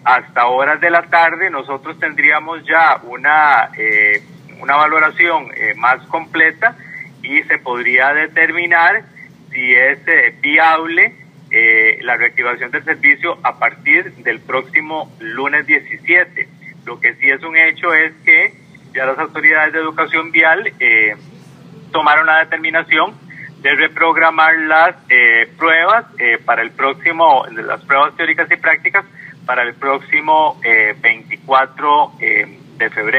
hasta horas de la tarde nosotros tendríamos ya una valoración más completa y se podría determinar si es viable la reactivación del servicio a partir del próximo lunes 17. Lo que sí es un hecho es que ya las autoridades de educación vial tomaron la determinación de reprogramar las pruebas para el próximo, las pruebas teóricas y prácticas para el próximo 24 de febrero.